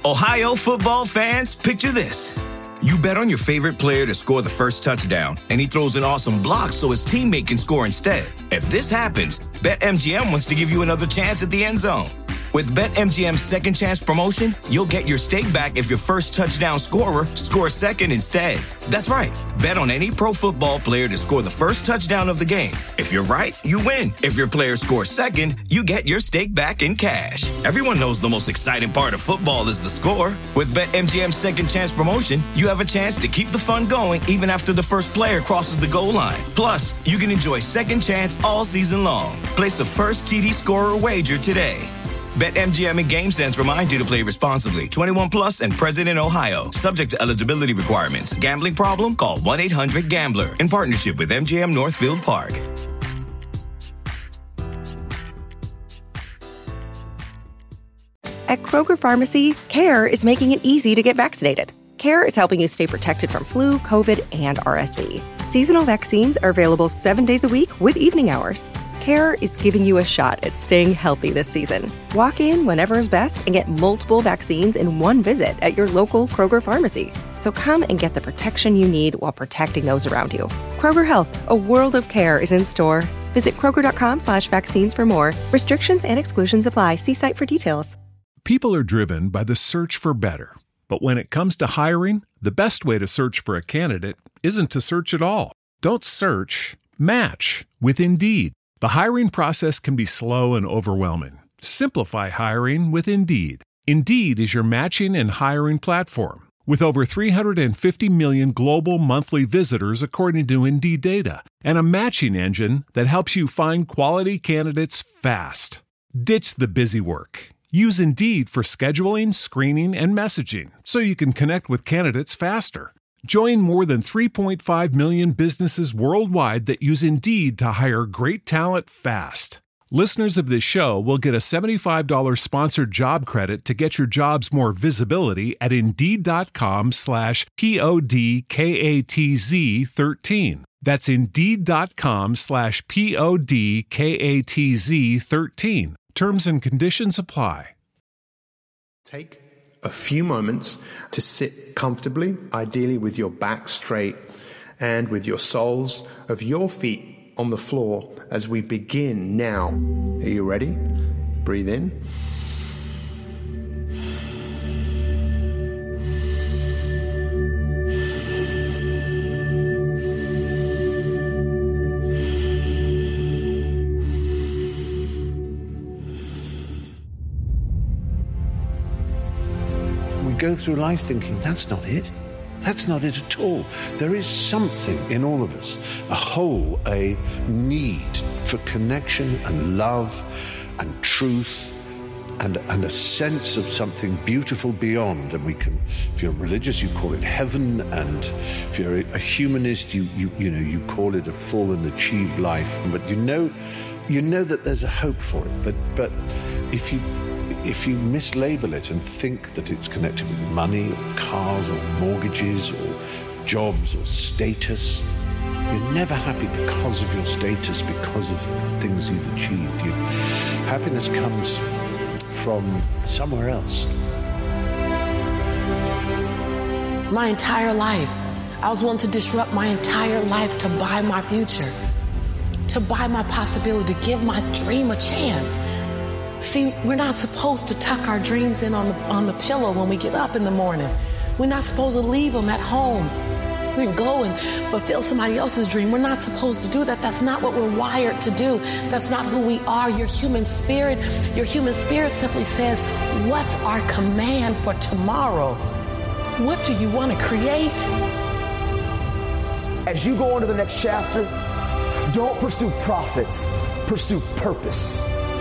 Ohio football fans, picture this. You bet on your favorite player to score the first touchdown, and he throws an awesome block so his teammate can score instead. If this happens, BetMGM wants to give you another chance at the end zone. With BetMGM's second chance promotion, you'll get your stake back if your first touchdown scorer scores second instead. That's right. Bet on any pro football player to score the first touchdown of the game. If you're right, you win. If your player scores second, you get your stake back in cash. Everyone knows the most exciting part of football is the score. With BetMGM's second chance promotion, you have a chance to keep the fun going even after the first player crosses the goal line. Plus, you can enjoy second chance all season long. Place a first TD scorer wager today. BetMGM and GameSense remind you to play responsibly. 21 plus and present in Ohio. Subject to eligibility requirements. Gambling problem? Call 1-800-GAMBLER. In partnership with MGM Northfield Park. At Kroger Pharmacy, CARE is making it easy to get vaccinated. CARE is helping you stay protected from flu, COVID, and RSV. Seasonal vaccines are available 7 days a week with evening hours. CARE is giving you a shot at staying healthy this season. Walk in whenever is best and get multiple vaccines in one visit at your local Kroger pharmacy. So come and get the protection you need while protecting those around you. Kroger Health, a world of care is in store. Visit Kroger.com/vaccines for more. Restrictions and exclusions apply. See site for details. People are driven by the search for better. But when it comes to hiring, the best way to search for a candidate isn't to search at all. Don't search, match with Indeed. The hiring process can be slow and overwhelming. Simplify hiring with Indeed. Indeed is your matching and hiring platform. With over 350 million global monthly visitors according to Indeed data, and a matching engine that helps you find quality candidates fast. Ditch the busy work. Use Indeed for scheduling, screening, and messaging so you can connect with candidates faster. Join more than 3.5 million businesses worldwide that use Indeed to hire great talent fast. Listeners of this show will get a $75 sponsored job credit to get your jobs more visibility at Indeed.com/PODKATZ13. That's Indeed.com/PODKATZ13. Terms and conditions apply. Take a few moments to sit comfortably, ideally with your back straight and with your soles of your feet on the floor as we begin now. Are you ready? Breathe in. Go through life thinking, that's not it. That's not it at all. There is something in all of us, a hole, a need for connection and love and truth and a sense of something beautiful beyond. And we can, if you're religious, you call it heaven, and if you're a humanist, you call it a full and achieved life. But you know that there's a hope for it. But if you mislabel it and think that it's connected with money or cars or mortgages or jobs or status, you're never happy because of your status, because of things you've achieved. Happiness comes from somewhere else. My entire life, I was willing to disrupt my entire life to buy my future, to buy my possibility, to give my dream a chance. See, we're not supposed to tuck our dreams in on the pillow when we get up in the morning. We're not supposed to leave them at home and go and fulfill somebody else's dream. We're not supposed to do that. That's not what we're wired to do. That's not who we are. Your human spirit simply says, what's our command for tomorrow? What do you want to create? As you go into the next chapter, don't pursue profits, pursue purpose.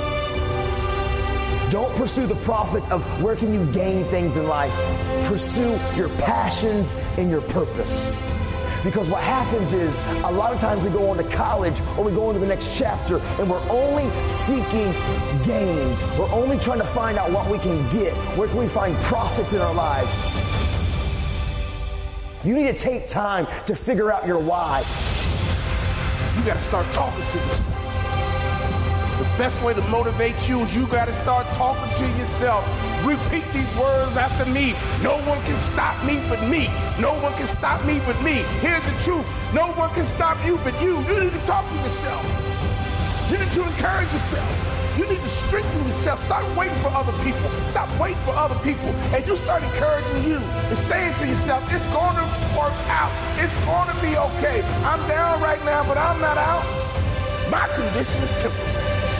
Don't pursue the profits of where can you gain things in life. Pursue your passions and your purpose. Because what happens is a lot of times we go on to college or we go into the next chapter and we're only seeking gains. We're only trying to find out what we can get. Where can we find profits in our lives? You need to take time to figure out your why. You got to start talking to yourself. The best way to motivate you is you got to start talking to yourself. Repeat these words after me. No one can stop me but me. No one can stop me but me. Here's the truth. No one can stop you but you. You need to talk to yourself. You need to encourage yourself. You need to strengthen yourself. Stop waiting for other people. Stop waiting for other people. And you start encouraging you and saying to yourself, it's going to work out. It's going to be okay. I'm down right now, but I'm not out. My condition is temporary.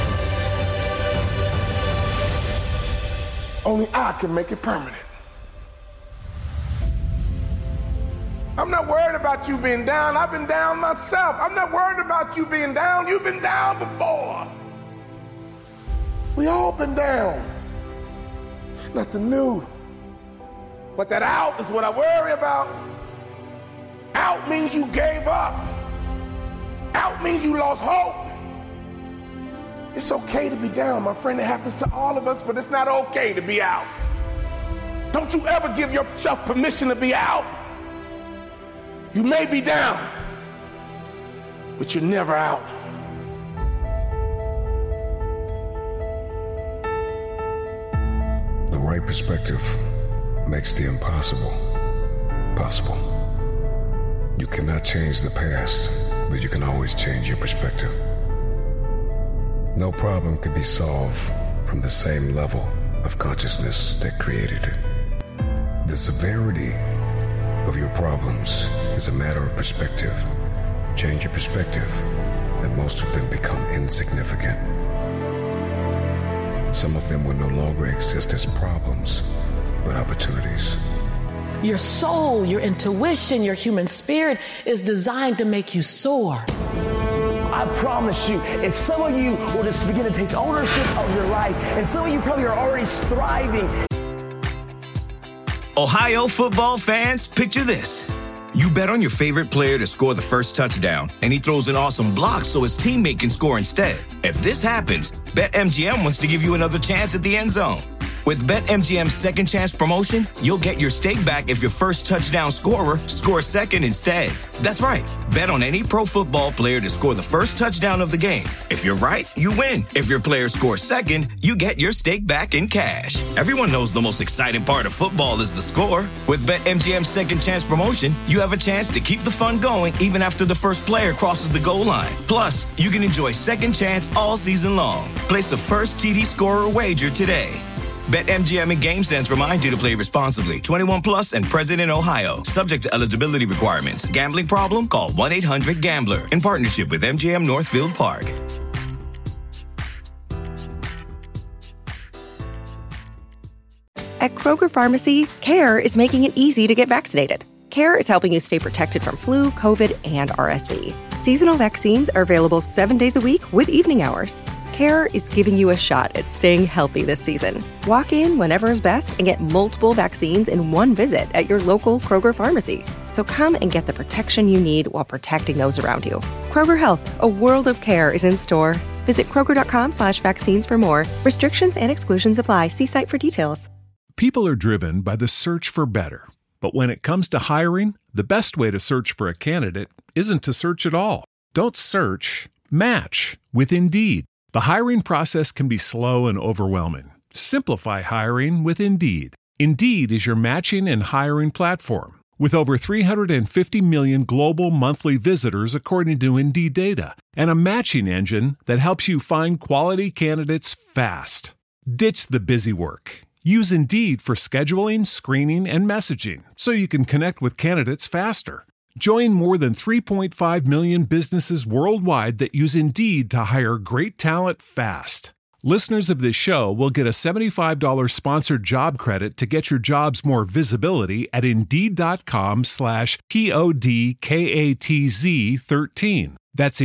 Only I can make it permanent. I'm not worried about you being down. I've been down myself. I'm not worried about you being down. You've been down before. We all been down. It's nothing new. But that out is what I worry about. Out means you gave up. Out means you lost hope. It's okay to be down, my friend. It happens to all of us, but it's not okay to be out. Don't you ever give yourself permission to be out. You may be down, but you're never out. The right perspective makes the impossible possible. You cannot change the past, but you can always change your perspective. No problem can be solved from the same level of consciousness that created it. The severity of your problems is a matter of perspective. Change your perspective, and most of them become insignificant. Some of them will no longer exist as problems, but opportunities. Your soul, your intuition, your human spirit is designed to make you soar. I promise you, if some of you will just begin to take ownership of your life, and some of you probably are already thriving. Ohio football fans, picture this. You bet on your favorite player to score the first touchdown, and he throws an awesome block so his teammate can score instead. If this happens, BetMGM wants to give you another chance at the end zone. With BetMGM's second chance promotion, you'll get your stake back if your first touchdown scorer scores second instead. That's right. Bet on any pro football player to score the first touchdown of the game. If you're right, you win. If your player scores second, you get your stake back in cash. Everyone knows the most exciting part of football is the score. With BetMGM's second chance promotion, you have a chance to keep the fun going even after the first player crosses the goal line. Plus, you can enjoy second chance all season long. Place a first TD scorer wager today. BetMGM and GameSense remind you to play responsibly. 21 plus and present in Ohio. Subject to eligibility requirements. Gambling problem? Call 1-800-GAMBLER. In partnership with MGM Northfield Park. At Kroger Pharmacy, CARE is making it easy to get vaccinated. CARE is helping you stay protected from flu, COVID, and RSV. Seasonal vaccines are available 7 days a week with evening hours. CARE is giving you a shot at staying healthy this season. Walk in whenever is best and get multiple vaccines in one visit at your local Kroger pharmacy. So come and get the protection you need while protecting those around you. Kroger Health, a world of care is in store. Visit Kroger.com/vaccines for more. Restrictions and exclusions apply. See site for details. People are driven by the search for better. But when it comes to hiring, the best way to search for a candidate isn't to search at all. Don't search, match with Indeed. The hiring process can be slow and overwhelming. Simplify hiring with Indeed. Indeed is your matching and hiring platform. With over 350 million global monthly visitors according to Indeed data, and a matching engine that helps you find quality candidates fast. Ditch the busy work. Use Indeed for scheduling, screening, and messaging so you can connect with candidates faster. Join more than 3.5 million businesses worldwide that use Indeed to hire great talent fast. Listeners of this show will get a $75 sponsored job credit to get your jobs more visibility at Indeed.com/PODKATZ13. That's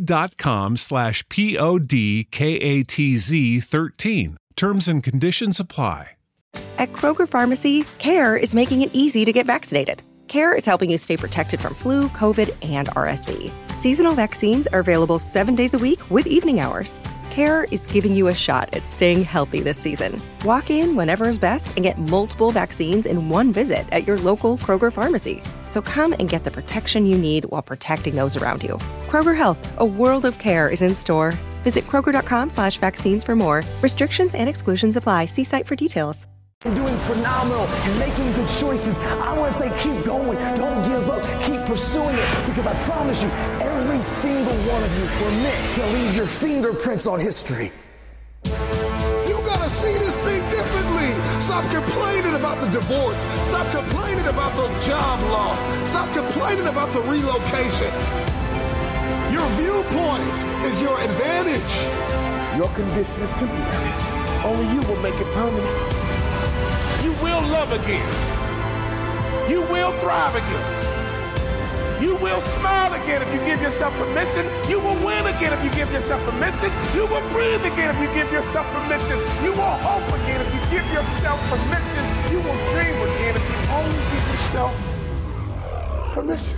Indeed.com/PODKATZ13. Terms and conditions apply. At Kroger Pharmacy, CARE is making it easy to get vaccinated. CARE is helping you stay protected from flu, COVID, and RSV. Seasonal vaccines are available 7 days a week with evening hours. CARE is giving you a shot at staying healthy this season. Walk in whenever is best and get multiple vaccines in one visit at your local Kroger pharmacy. So come and get the protection you need while protecting those around you. Kroger Health, a world of care is in store. Visit Kroger.com/vaccines for more. Restrictions and exclusions apply. See site for details. Doing phenomenal and making good choices. I want to say keep going. Don't give up. Keep pursuing it, because I promise you, every single one of you were meant to leave your fingerprints on history. You gotta see this thing differently. Stop complaining about the divorce. Stop complaining about the job loss. Stop complaining about the relocation. Your viewpoint is your advantage. Your condition is temporary. Only you will make it permanent. You will love again. You will thrive again. You will smile again if you give yourself permission. You will win again if you give yourself permission. You will breathe again if you give yourself permission. You will hope again if you give yourself permission. You will dream again if you only give yourself permission.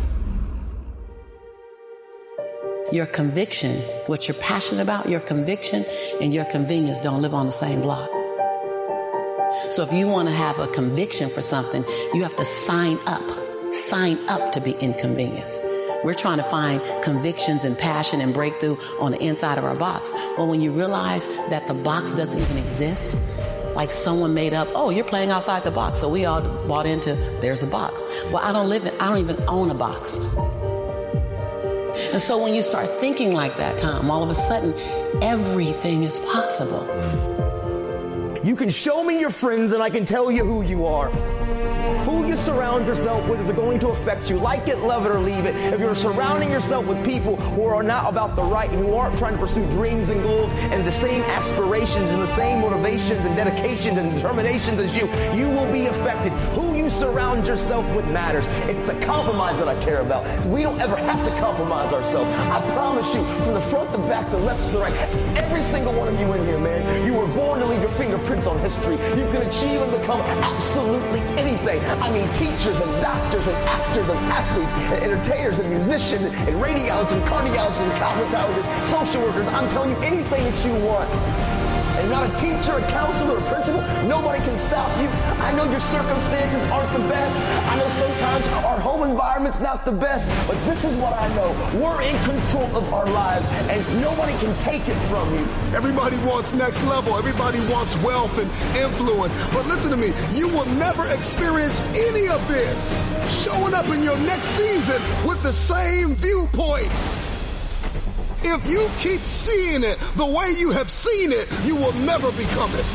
Your conviction, what you're passionate about, your conviction and your convenience don't live on the same block. So if you want to have a conviction for something, you have to sign up to be inconvenienced. We're trying to find convictions and passion and breakthrough on the inside of our box. Well, when you realize that the box doesn't even exist, like someone made up, oh, you're playing outside the box. So we all bought into, there's a box. Well, I don't even own a box. And so when you start thinking like that, Tom, all of a sudden, everything is possible. You can show me your friends and I can tell you who you are. Who you surround yourself with is going to affect you. Like it, love it, or leave it. If you're surrounding yourself with people who are not about the right, who aren't trying to pursue dreams and goals and the same aspirations and the same motivations and dedications and determinations as you, you will be affected. Who you surround yourself with matters. It's the compromise that I care about. We don't ever have to compromise ourselves. I promise you, from the front to back, the left to the right, every single one of you in here, man, you were born to leave your fingerprints on history. You can achieve and become absolutely anything. I mean, teachers and doctors and actors and athletes and entertainers and musicians and radiologists and cardiologists and cosmetologists, social workers. I'm telling you, anything that you want. And not a teacher, a counselor, a principal, nobody can stop you. I know your circumstances aren't the best. I know sometimes our home environment's not the best, but this is what I know. We're in control of our lives, and nobody can take it from you. Everybody wants next level. Everybody wants wealth and influence. But listen to me, you will never experience any of this showing up in your next season with the same viewpoint. If you keep seeing it the way you have seen it, you will never become it.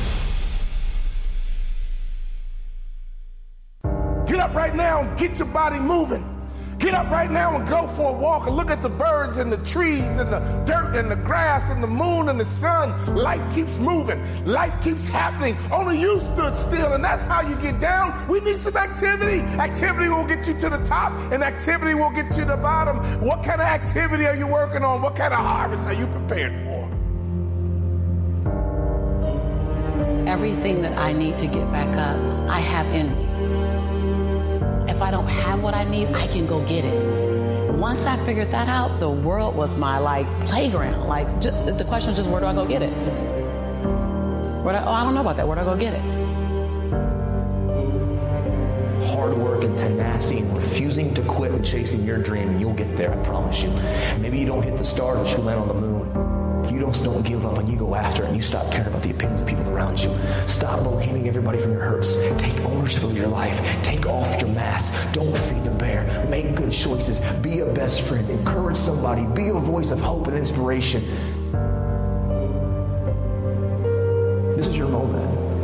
Get up right now and get your body moving. Get up right now and go for a walk and look at the birds and the trees and the dirt and the grass and the moon and the sun. Life keeps moving. Life keeps happening. Only you stood still, and that's how you get down. We need some activity. Activity will get you to the top, and activity will get you to the bottom. What kind of activity are you working on? What kind of harvest are you prepared for? Everything that I need to get back up, I have in me. If I don't have what I need, I can go get it. Once I figured that out, the world was my playground. The question is just, where do I go get it? I don't know about that. Where do I go get it? Hard work and tenacity and refusing to quit and chasing your dream, and you'll get there, I promise you. Maybe you don't hit the stars, but you land on the moon. You don't give up and you go after it, and you stop caring about the opinions of people around you. Stop blaming everybody from your hurts. Take ownership of your life. Take off your mask. Don't feed the bear. Make good choices. Be a best friend. Encourage somebody. Be a voice of hope and inspiration. This is your moment.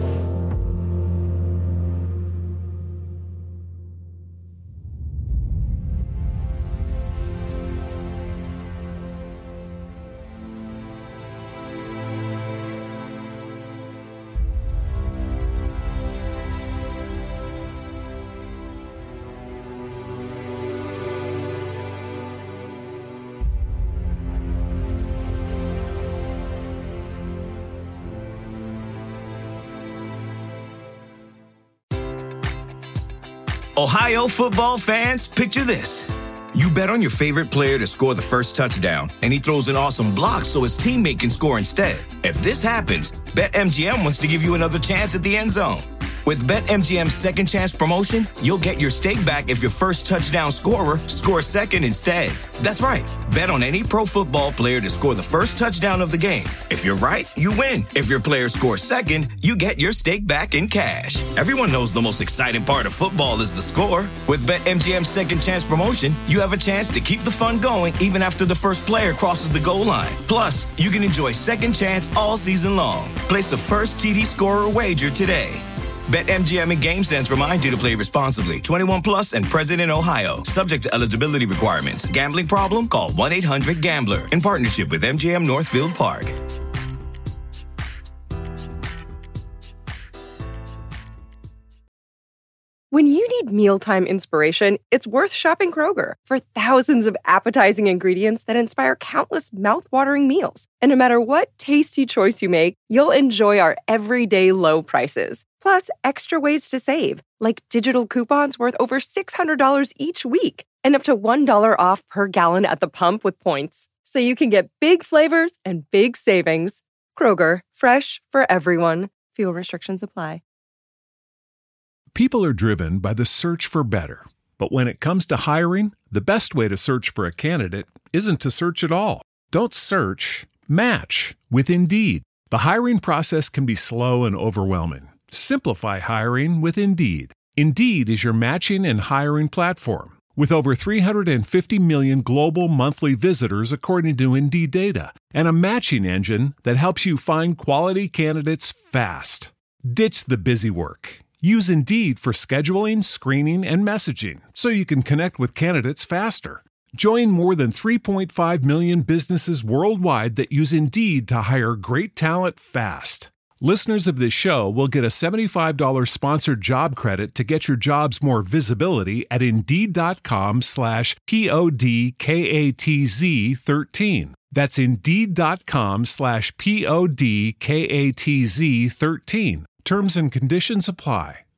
Ohio football fans, picture this. You bet on your favorite player to score the first touchdown, and he throws an awesome block so his teammate can score instead. If this happens, BetMGM wants to give you another chance at the end zone. With BetMGM's second chance promotion, you'll get your stake back if your first touchdown scorer scores second instead. That's right. Bet on any pro football player to score the first touchdown of the game. If you're right, you win. If your player scores second, you get your stake back in cash. Everyone knows the most exciting part of football is the score. With BetMGM's second chance promotion, you have a chance to keep the fun going even after the first player crosses the goal line. Plus, you can enjoy second chance all season long. Place a first TD scorer wager today. BetMGM and GameSense remind you to play responsibly. 21 plus and present in Ohio. Subject to eligibility requirements. Gambling problem? Call 1-800-GAMBLER. In partnership with MGM Northfield Park. When you need mealtime inspiration, it's worth shopping Kroger for thousands of appetizing ingredients that inspire countless mouth-watering meals. And no matter what tasty choice you make, you'll enjoy our everyday low prices. Plus, extra ways to save, like digital coupons worth over $600 each week and up to $1 off per gallon at the pump with points. So you can get big flavors and big savings. Kroger, fresh for everyone. Fuel restrictions apply. People are driven by the search for better. But when it comes to hiring, the best way to search for a candidate isn't to search at all. Don't search, match with Indeed. The hiring process can be slow and overwhelming. Simplify hiring with Indeed. Indeed is your matching and hiring platform. With over 350 million global monthly visitors according to Indeed data, and a matching engine that helps you find quality candidates fast. Ditch the busy work. Use Indeed for scheduling, screening, and messaging so you can connect with candidates faster. Join more than 3.5 million businesses worldwide that use Indeed to hire great talent fast. Listeners of this show will get a $75 sponsored job credit to get your jobs more visibility at Indeed.com/PODKATZ13. That's Indeed.com/PODKATZ13. Terms and conditions apply.